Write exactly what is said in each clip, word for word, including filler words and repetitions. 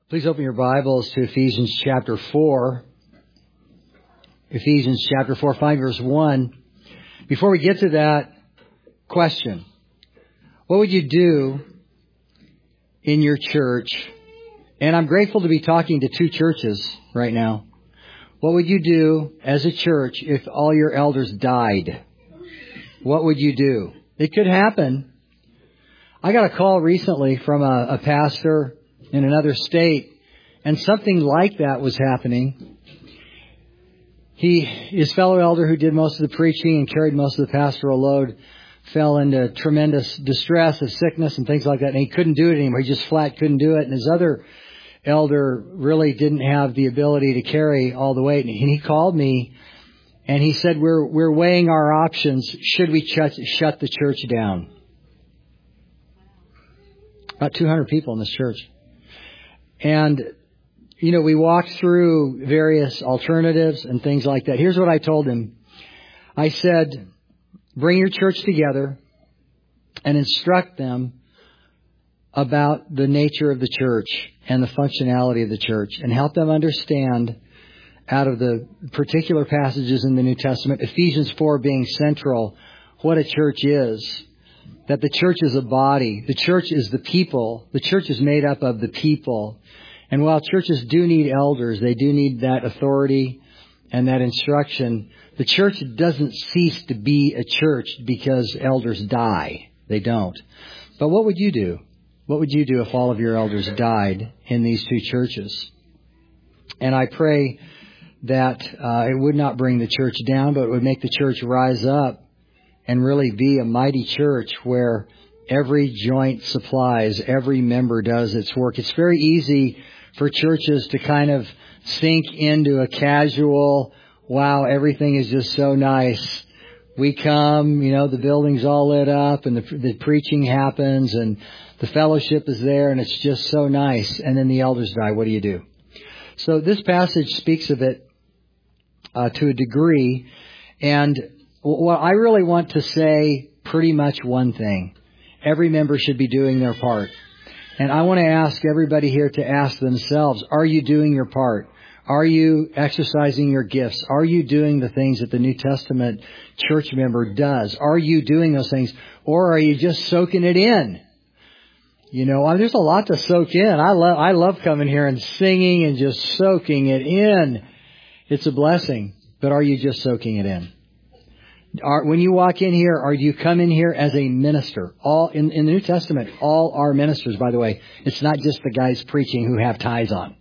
Please open your Bibles to Ephesians chapter four. Ephesians chapter four, find verse one. Before we get to that, question. What would you do in your church? And I'm grateful to be talking to two churches right now. What would you do as a church if all your elders died? What would you do? It could happen. I got a call recently from a, a pastor in another state, and something like that was happening. He, his fellow elder who did most of the preaching and carried most of the pastoral load, fell into tremendous distress of sickness and things like that, and he couldn't do it anymore. He just flat couldn't do it, and his other elder really didn't have the ability to carry all the weight. And he called me, and he said, we're we're weighing our options. Should we shut, shut the church down? About two hundred people in this church. And, you know, we walked through various alternatives and things like that. Here's what I told him. I said, bring your church together and instruct them about the nature of the church and the functionality of the church, and help them understand out of the particular passages in the New Testament, Ephesians four being central, what a church is. That the church is a body. The church is the people. The church is made up of the people. And while churches do need elders, they do need that authority and that instruction. The church doesn't cease to be a church because elders die. They don't. But what would you do? What would you do if all of your elders died in these two churches? And I pray that uh, it would not bring the church down, but it would make the church rise up and really be a mighty church where every joint supplies, every member does its work. It's very easy for churches to kind of sink into a casual, wow, everything is just so nice. We come, you know, the building's all lit up and the, the preaching happens and the fellowship is there and it's just so nice. And then the elders die. What do you do? So this passage speaks of it uh, to a degree. And well, I really want to say pretty much one thing. Every member should be doing their part. And I want to ask everybody here to ask themselves, are you doing your part? Are you exercising your gifts? Are you doing the things that the New Testament church member does? Are you doing those things? Or are you just soaking it in? You know, there's a lot to soak in. I love, I love coming here and singing and just soaking it in. It's a blessing. But are you just soaking it in? Are, when you walk in here, or do you come in here as a minister? All in, in the New Testament, all are ministers, by the way. It's not just the guys preaching who have ties on.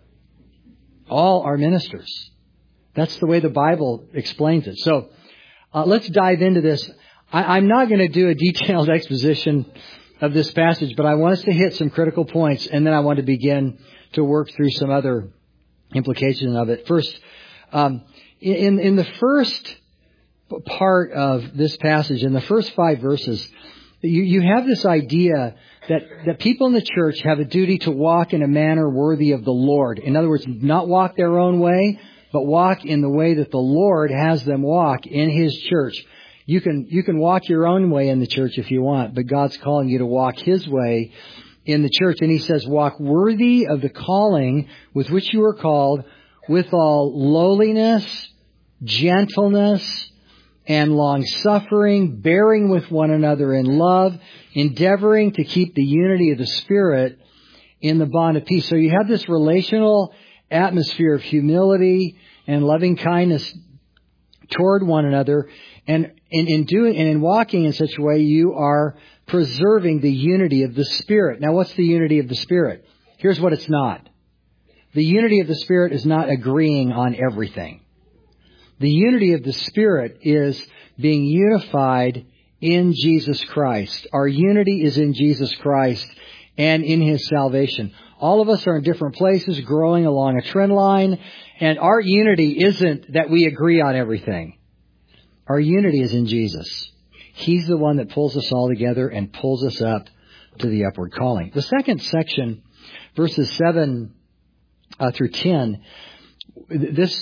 All are ministers. That's the way the Bible explains it. So uh, let's dive into this. I, I'm not going to do a detailed exposition of this passage, but I want us to hit some critical points, and then I want to begin to work through some other implications of it. First, um, in, in the first part of this passage, in the first five verses, you, you have this idea that, that people in the church have a duty to walk in a manner worthy of the Lord. In other words, not walk their own way, but walk in the way that the Lord has them walk in His church. You can, you can walk your own way in the church if you want, but God's calling you to walk His way in the church. And He says, walk worthy of the calling with which you are called, with all lowliness, gentleness, and long-suffering, bearing with one another in love, endeavoring to keep the unity of the Spirit in the bond of peace. So you have this relational atmosphere of humility and loving kindness toward one another. And in, in doing and in walking in such a way, you are preserving the unity of the Spirit. Now, what's the unity of the Spirit? Here's what it's not. The unity of the Spirit is not agreeing on everything. The unity of the Spirit is being unified in Jesus Christ. Our unity is in Jesus Christ and in His salvation. All of us are in different places, growing along a trend line, and our unity isn't that we agree on everything. Our unity is in Jesus. He's the one that pulls us all together and pulls us up to the upward calling. The second section, verses seven uh, through ten, this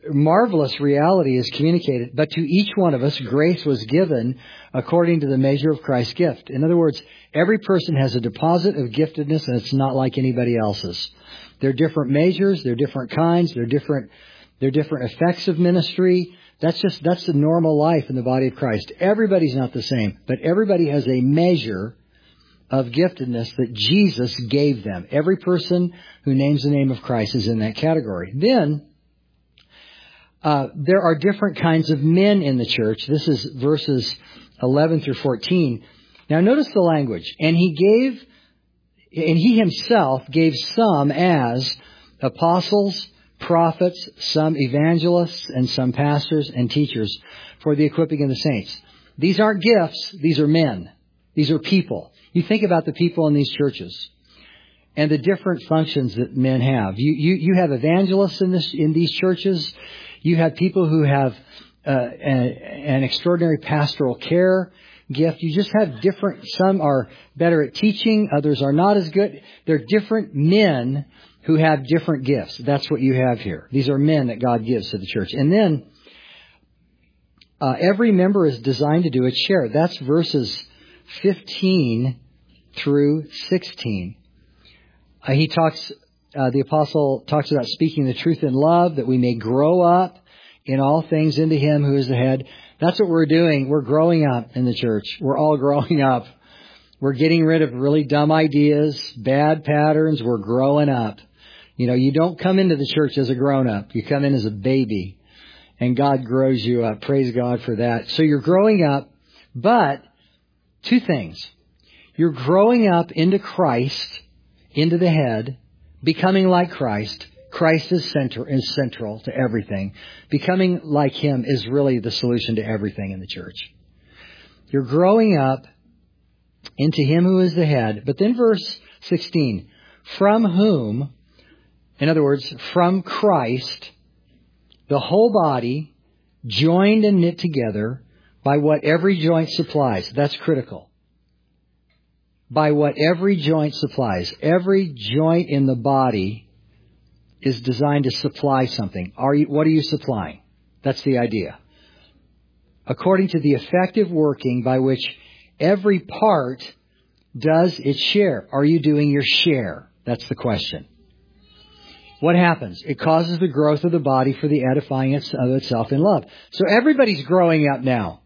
marvelous reality is communicated. But to each one of us, grace was given according to the measure of Christ's gift. In other words, every person has a deposit of giftedness, and it's not like anybody else's. They're different measures, they're different kinds, they're different, they're different effects of ministry. That's just, that's the normal life in the body of Christ. Everybody's not the same, but everybody has a measure of giftedness that Jesus gave them. Every person who names the name of Christ is in that category. Then, uh, there are different kinds of men in the church. This is verses eleven through fourteen. Now notice the language. And he gave, and he himself gave some as apostles, prophets, some evangelists, and some pastors and teachers for the equipping of the saints. These aren't gifts. These are men. These are people. You think about the people in these churches and the different functions that men have. You you, you have evangelists in this in these churches. You have people who have uh, a, an extraordinary pastoral care gift. You just have different. Some are better at teaching. Others are not as good. They're different men who have different gifts. That's what you have here. These are men that God gives to the church. And then uh, every member is designed to do its share. That's verses fifteen through sixteen. Uh, he talks, uh, the apostle talks about speaking the truth in love, that we may grow up in all things into Him who is the head. That's what we're doing. We're growing up in the church. We're all growing up. We're getting rid of really dumb ideas, bad patterns. We're growing up. You know, you don't come into the church as a grown-up. You come in as a baby. And God grows you up. Praise God for that. So you're growing up, but two things. You're growing up into Christ, into the head, becoming like Christ. Christ is center, is central to everything. Becoming like Him is really the solution to everything in the church. You're growing up into Him who is the head. But then verse sixteen, from whom, in other words, from Christ, the whole body, joined and knit together by what every joint supplies. That's critical. By what every joint supplies. Every joint in the body is designed to supply something. Are you, what are you supplying? That's the idea. According to the effective working by which every part does its share. Are you doing your share? That's the question. What happens? It causes the growth of the body for the edifying of itself in love. So everybody's growing up now.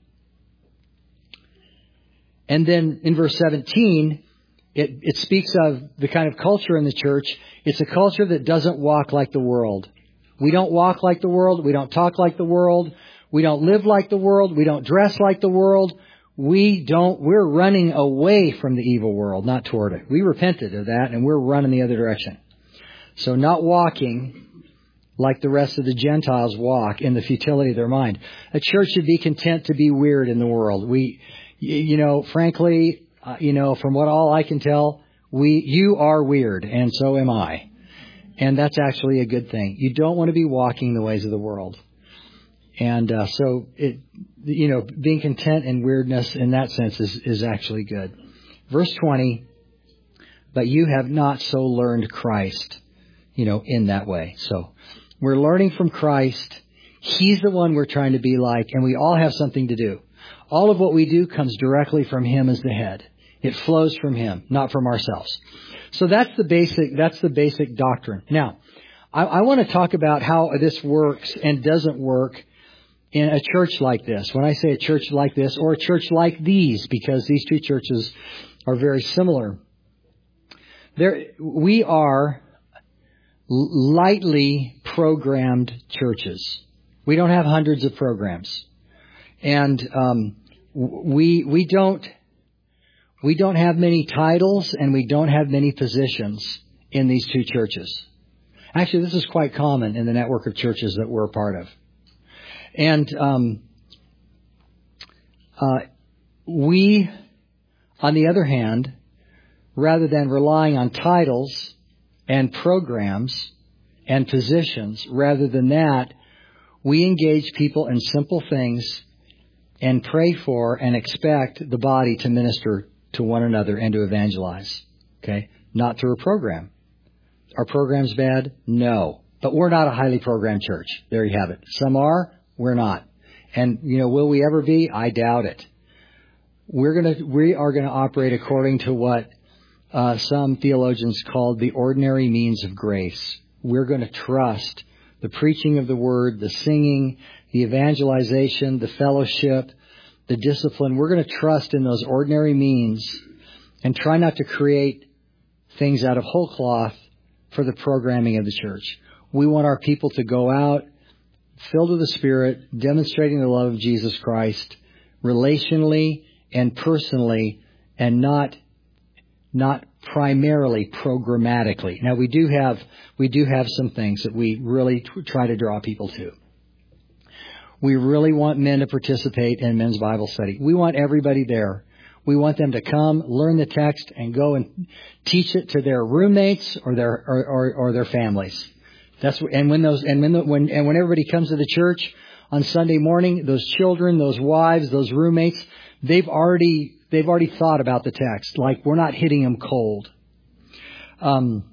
And then in verse seventeen, it, it speaks of the kind of culture in the church. It's a culture that doesn't walk like the world. We don't walk like the world. We don't talk like the world. We don't live like the world. We don't dress like the world. We don't, we're running away from the evil world, not toward it. We repented of that and we're running the other direction. So not walking like the rest of the Gentiles walk in the futility of their mind. A church should be content to be weird in the world. We, you know, frankly, uh, you know, from what all I can tell, we, you are weird and so am I. And that's actually a good thing. You don't want to be walking the ways of the world. And uh, so, it, you know, being content in weirdness in that sense is, is actually good. Verse twenty, but you have not so learned Christ, you know, in that way. So we're learning from Christ. He's the one we're trying to be like, and we all have something to do. All of what we do comes directly from Him as the head. It flows from Him, not from ourselves. So that's the basic, that's the basic doctrine. Now, I, I want to talk about how this works and doesn't work in a church like this. When I say a church like this or a church like these, because these two churches are very similar. There, we are lightly programmed churches. We don't have hundreds of programs. And um, we we don't we don't have many titles and we don't have many positions in these two churches. Actually, this is quite common in the network of churches that we're a part of. And um, uh, we, on the other hand, rather than relying on titles and programs and positions, rather than that, we engage people in simple things and pray for and expect the body to minister to one another and to evangelize. Okay? Not through a program. Are programs bad? No. But we're not a highly programmed church. There you have it. Some are, we're not. And, you know, will we ever be? I doubt it. We're gonna, we are gonna operate according to what uh, some theologians called the ordinary means of grace. We're gonna trust the preaching of the word, the singing, the evangelization, the fellowship, the discipline. We're gonna trust in those ordinary means and try not to create things out of whole cloth for the programming of the church. We want our people to go out filled with the Spirit, demonstrating the love of Jesus Christ relationally and personally, and not not primarily programmatically. Now we do have we do have some things that we really t- try to draw people to. We really want men to participate in men's Bible study. We want everybody there. We want them to come, learn the text, and go and teach it to their roommates or their or, or, or their families. That's and when those and when the, when and when everybody comes to the church on Sunday morning, those children, those wives, those roommates, they've already they've already thought about the text. Like, we're not hitting them cold. Um,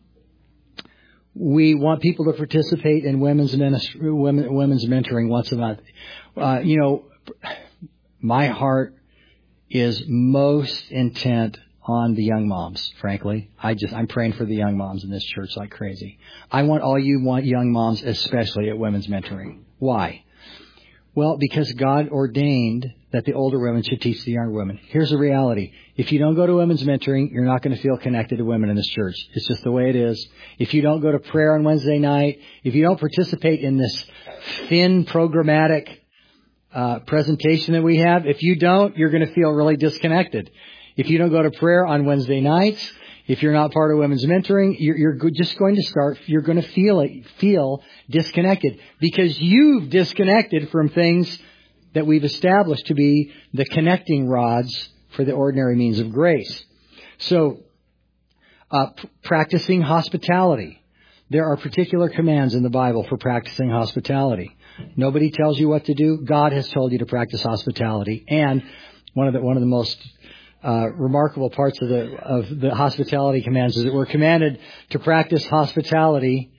we want people to participate in women's ministry, women, women's mentoring once a month. Uh, you know, my heart is most intent on the young moms, frankly. I just, I'm praying for the young moms in this church like crazy. I want all you want young moms, especially at women's mentoring. Why? Well, because God ordained that the older women should teach the younger women. Here's the reality. If you don't go to women's mentoring, you're not going to feel connected to women in this church. It's just the way it is. If you don't go to prayer on Wednesday night, if you don't participate in this thin programmatic uh presentation that we have, if you don't, you're going to feel really disconnected. If you don't go to prayer on Wednesday nights, if you're not part of women's mentoring, you're, you're just going to start, you're going to feel it, feel disconnected because you've disconnected from things that we've established to be the connecting rods for the ordinary means of grace. So, uh, p- practicing hospitality. There are particular commands in the Bible for practicing hospitality. Nobody tells you what to do. God has told you to practice hospitality. And one of the, one of the most Uh, remarkable parts of the of the hospitality commands is that we're commanded to practice hospitality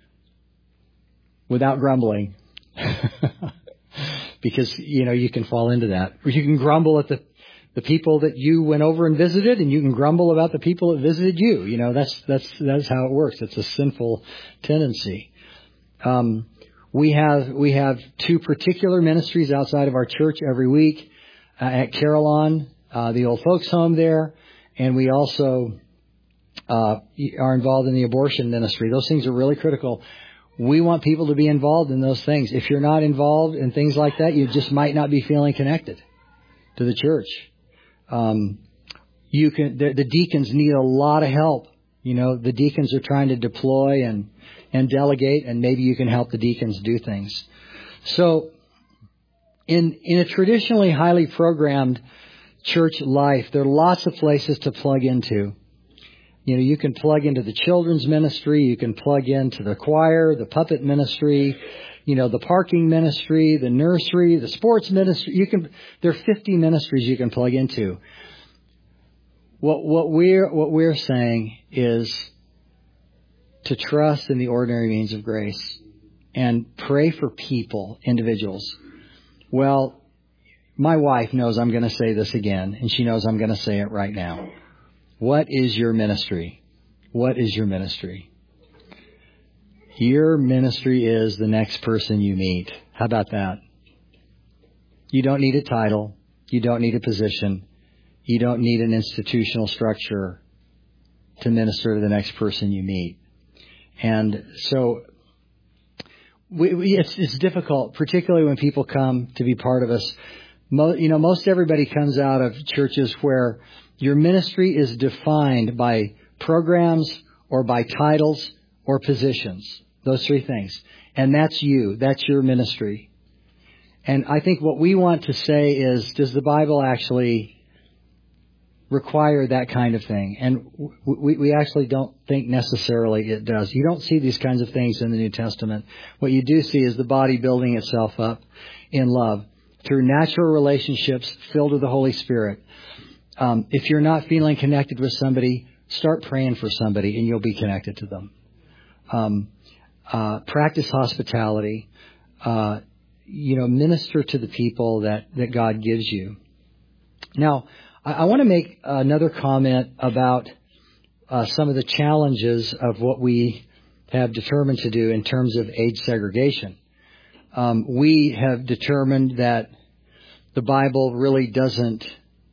without grumbling, because you know you can fall into that. Or you can grumble at the the people that you went over and visited, and you can grumble about the people that visited you. You know that's that's that's how it works. It's a sinful tendency. Um, we have we have two particular ministries outside of our church every week uh, at Carillon. Uh, the old folks home there, and we also uh, are involved in the abortion ministry. Those things are really critical. We want people to be involved in those things. If you're not involved in things like that, you just might not be feeling connected to the church. Um, you can. The, the deacons need a lot of help. You know, the deacons are trying to deploy and and delegate, and maybe you can help the deacons do things. So, in in a traditionally highly programmed church life, there are lots of places to plug into. You know, you can plug into the children's ministry, you can plug into the choir, the puppet ministry, you know, the parking ministry, the nursery, the sports ministry. You can, there are fifty ministries you can plug into. What, what we're, what we're saying is to trust in the ordinary means of grace and pray for people, individuals. Well, my wife knows I'm going to say this again, and she knows I'm going to say it right now. What is your ministry? What is your ministry? Your ministry is the next person you meet. How about that? You don't need a title. You don't need a position. You don't need an institutional structure to minister to the next person you meet. And so we, we, it's, it's difficult, particularly when people come to be part of us. Mo, you know, most everybody comes out of churches where your ministry is defined by programs or by titles or positions. Those three things. And that's you. That's your ministry. And I think what we want to say is, does the Bible actually require that kind of thing? And we, we actually don't think necessarily it does. You don't see these kinds of things in the New Testament. What you do see is the body building itself up in love through natural relationships filled with the Holy Spirit. Um, if you're not feeling connected with somebody, start praying for somebody and you'll be connected to them. Um, uh, practice hospitality, uh, you know, minister to the people that, that God gives you. Now, I, I want to make another comment about uh, some of the challenges of what we have determined to do in terms of age segregation. Um, we have determined that the Bible really doesn't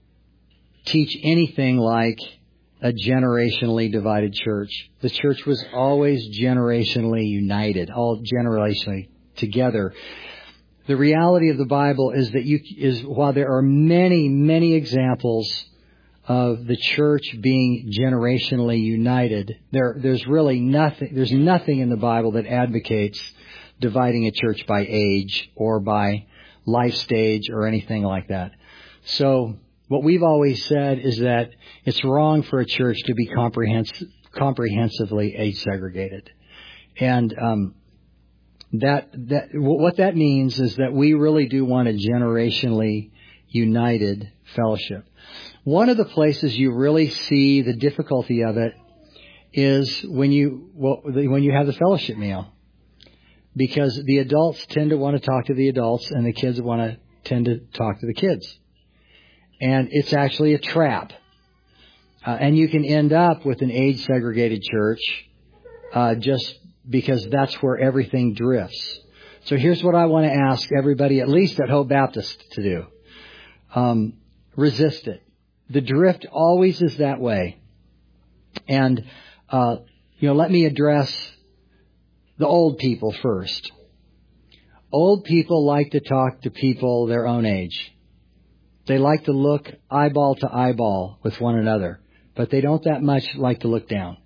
teach anything like a generationally divided church. The church was always generationally united, all generationally together. The reality of the Bible is that you is while there are many, many examples of the church being generationally united, there there's really nothing there's nothing in the Bible that advocates dividing a church by age or by life stage or anything like that. So what we've always said is that it's wrong for a church to be comprehens- comprehensively age segregated. And um, that that what that means is that we really do want a generationally united fellowship. One of the places you really see the difficulty of it is when you well, when you have the fellowship meal, because the adults tend to want to talk to the adults and the kids want to tend to talk to the kids. And it's actually a trap. Uh, and you can end up with an age-segregated church uh, just because that's where everything drifts. So here's what I want to ask everybody, at least at Hope Baptist, to do. Um, resist it. The drift always is that way. And, uh, you know, let me address the old people first. Old people like to talk to people their own age. They like to look eyeball to eyeball with one another, but they don't that much like to look down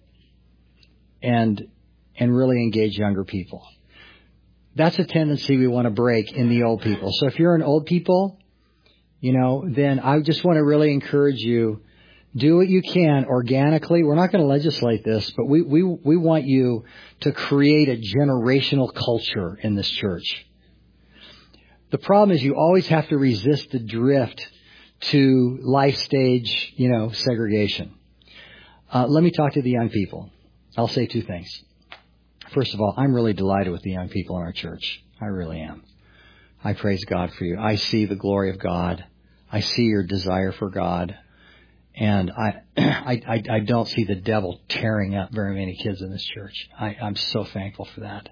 and and really engage younger people. That's a tendency we want to break in the old people. So if you're an old people, you know, then I just want to really encourage you, do what you can organically. We're not going to legislate this, but we, we, we want you to create a generational culture in this church. The problem is you always have to resist the drift to life stage, you know, segregation. Uh, let me talk to the young people. I'll say two things. First of all, I'm really delighted with the young people in our church. I really am. I praise God for you. I see the glory of God. I see your desire for God. And I, I, I, I don't see the devil tearing up very many kids in this church. I, I'm so thankful for that.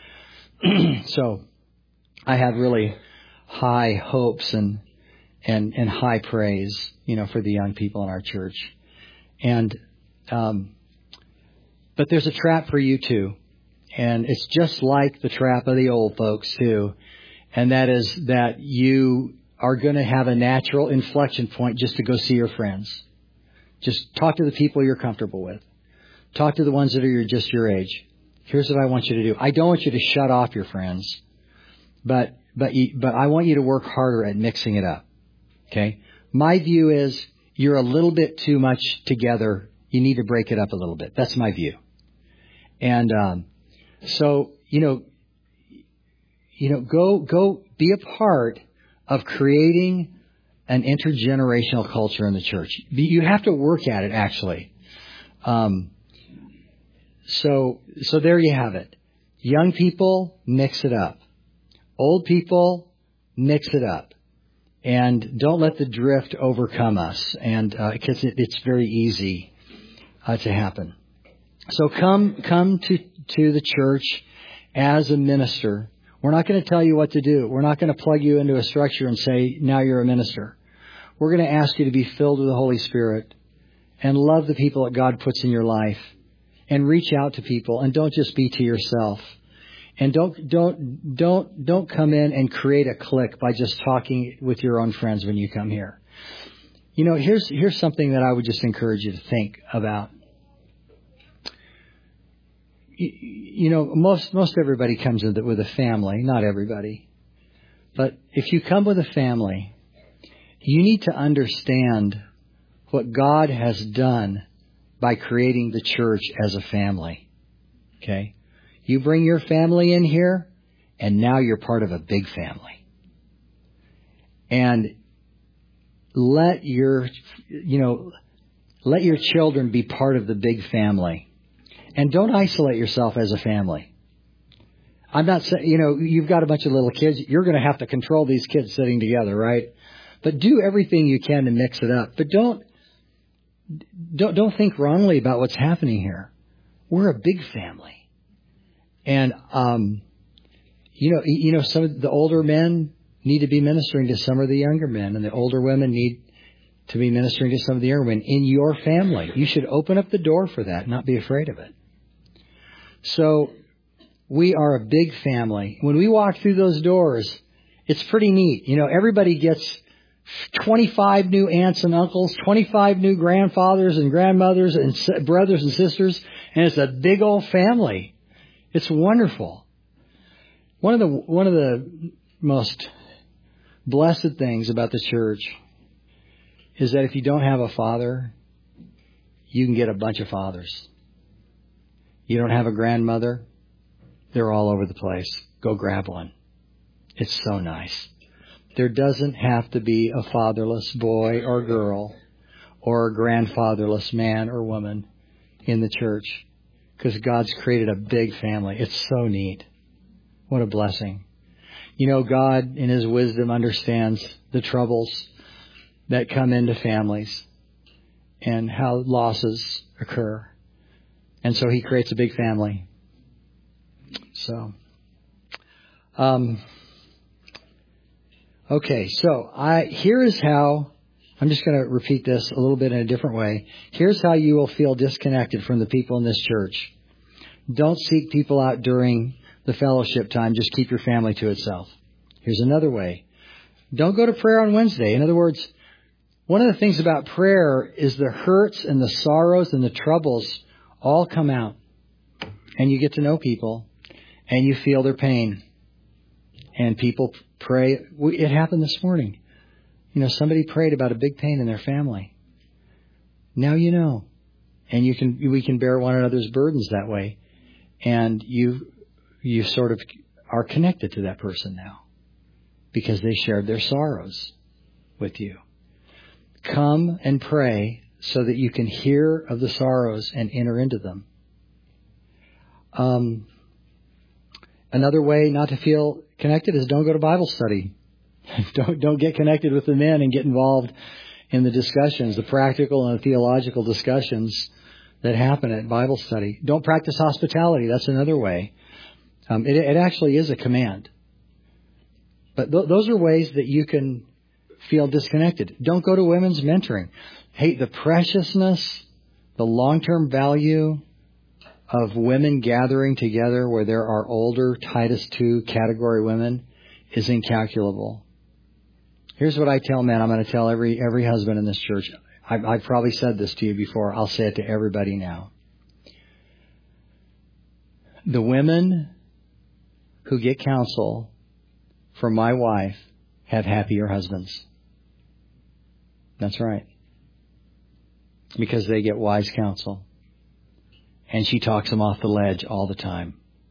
So I have really high hopes and, and, and high praise, you know, for the young people in our church. And, um, but there's a trap for you too. And it's just like the trap of the old folks too. And that is that you are going to have a natural inflection point just to go see your friends. Just talk to the people you're comfortable with. Talk to the ones that are just your age. Here's what I want you to do. I don't want you to shut off your friends, but but you, but I want you to work harder at mixing it up. Okay? My view is you're a little bit too much together. You need to break it up a little bit. That's my view. And um, so you know, you know, go go be a part of creating an intergenerational culture in the church. You have to work at it, actually. Um, so, so there you have it. Young people, mix it up. Old people, mix it up. And don't let the drift overcome us. And, uh, because it, it's very easy, uh, to happen. So come, come to, to the church as a minister. We're not going to tell you what to do. We're not going to plug you into a structure and say, now you're a minister. We're going to ask you to be filled with the Holy Spirit and love the people that God puts in your life and reach out to people and don't just be to yourself. And don't, don't, don't, don't come in and create a clique by just talking with your own friends when you come here. You know, here's, here's something that I would just encourage you to think about. You, you know, most, most everybody comes in with a family, not everybody. But if you come with a family, you need to understand what God has done by creating the church as a family. Okay? You bring your family in here, and now you're part of a big family. And let your, you know, let your children be part of the big family. And don't isolate yourself as a family. I'm not saying, you know, you've got a bunch of little kids. You're going to have to control these kids sitting together, right? But do everything you can to mix it up. But don't, don't, don't think wrongly about what's happening here. We're a big family. And, um, you know, you know, some of the older men need to be ministering to some of the younger men, and the older women need to be ministering to some of the younger men in your family. You should open up the door for that, not be afraid of it. So we are a big family. When we walk through those doors, it's pretty neat. You know, everybody gets twenty-five new aunts and uncles, twenty-five new grandfathers and grandmothers and brothers and sisters, and it's a big old family. It's wonderful. One of the one of the most blessed things about the church is that if you don't have a father, you can get a bunch of fathers. You don't have a grandmother, they're all over the place. Go grab one. It's so nice. There doesn't have to be a fatherless boy or girl or a grandfatherless man or woman in the church, because God's created a big family. It's so neat. What a blessing. You know, God in His wisdom understands the troubles that come into families and how losses occur. And so He creates a big family. So, um, okay, so I, here is how, I'm just going to repeat this a little bit in a different way. Here's how you will feel disconnected from the people in this church. Don't seek people out during the fellowship time. Just keep your family to itself. Here's another way. Don't go to prayer on Wednesday. In other words, one of the things about prayer is the hurts and the sorrows and the troubles all come out. And you get to know people. And you feel their pain. And people pray. It happened this morning. You know, somebody prayed about a big pain in their family. Now you know. And you can, we can bear one another's burdens that way. And you, you sort of are connected to that person now, because they shared their sorrows with you. Come and pray so that you can hear of the sorrows and enter into them. Um, another way not to feel connected is don't go to Bible study. don't, don't get connected with the men and get involved in the discussions, the practical and the theological discussions that happen at Bible study. Don't practice hospitality. That's another way. Um, it, it actually is a command. But th- those are ways that you can feel disconnected. Don't go to women's mentoring. Hey, the preciousness, the long-term value of women gathering together where there are older Titus two category women is incalculable. Here's what I tell men. I'm going to tell every every husband in this church. I've, I've probably said this to you before. I'll say it to everybody now. The women who get counsel from my wife have happier husbands. That's right. Because they get wise counsel. And she talks them off the ledge all the time.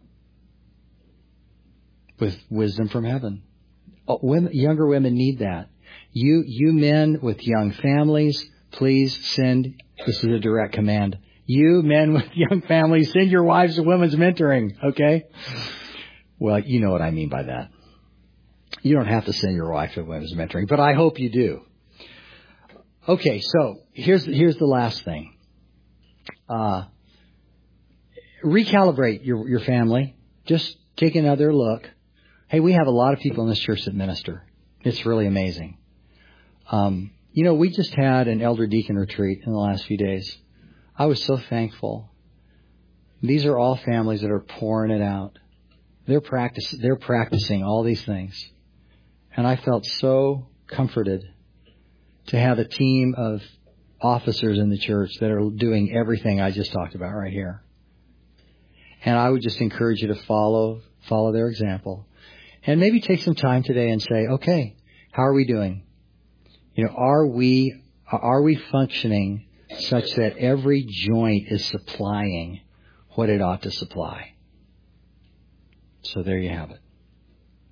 With wisdom from heaven. Oh, women, younger women need that. You, you men with young families, please send, this is a direct command. You men with young families, send your wives to women's mentoring, okay? Well, you know what I mean by that. You don't have to send your wife to women's mentoring, but I hope you do. Okay, so here's here's the last thing. Uh, recalibrate your your family. Just take another look. Hey, we have a lot of people in this church that minister. It's really amazing. Um, you know, we just had an elder deacon retreat in the last few days. I was so thankful. These are all families that are pouring it out. They're practice they're practicing all these things. And I felt so comforted to have a team of officers in the church that are doing everything I just talked about right here. And I would just encourage you to follow follow their example. And maybe take some time today and say, okay, how are we doing? You know, are we are we functioning such that every joint is supplying what it ought to supply? So there you have it.